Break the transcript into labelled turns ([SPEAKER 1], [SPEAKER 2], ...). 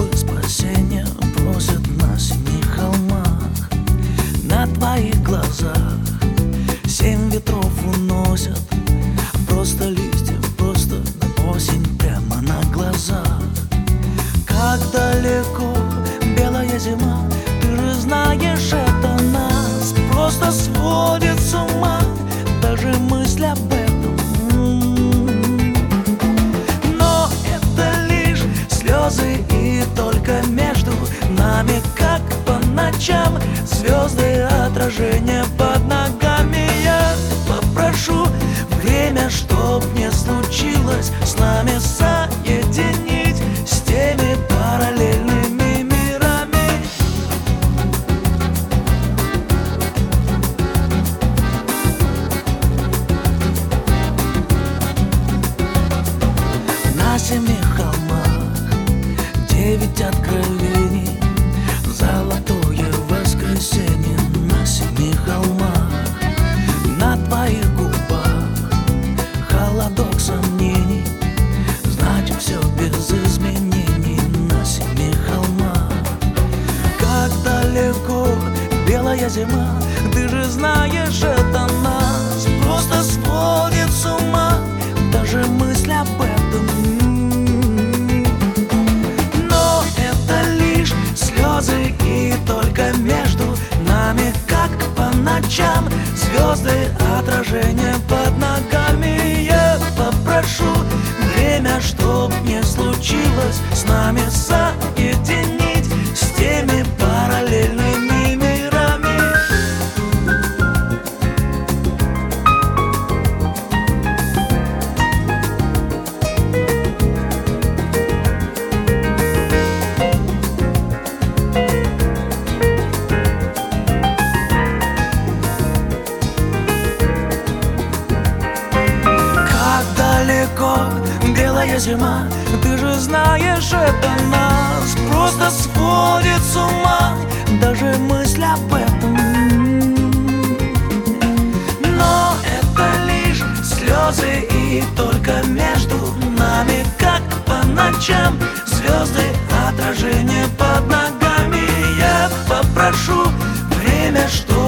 [SPEAKER 1] спасения просят на семи холмах. На твоих глазах 7 ветров уносят просто листья, просто осень прямо на глазах. Как далеко белая зима, ты же знаешь, это нас просто сводит с ума даже мысль об этом. Но это лишь слезы, и только между нами, как по ночам, звезды отражения под ногами. Я попрошу время, чтоб не случилось, с нами соединить с теми параллельными мирами. На семи холмах 9 откровений, золотое воскресенье. На семи холмах, на твоих губах холодок сомнений, знать все без изменений. На семи холмах, как далеко белая зима, ты же знаешь, это нас просто сводит с ума даже мысль об этом. Но это лишь слезы, и только между нами, как по ночам, звезды отражения под ногами. Я попрошу время, чтоб не случилось, с нами соединить с теми параллельными мирами. Белая зима, ты же знаешь, это нас просто сводит с ума даже мысль об этом. Но это лишь слезы, и только между нами, как по ночам, звезды отражения под ногами. Я попрошу время, что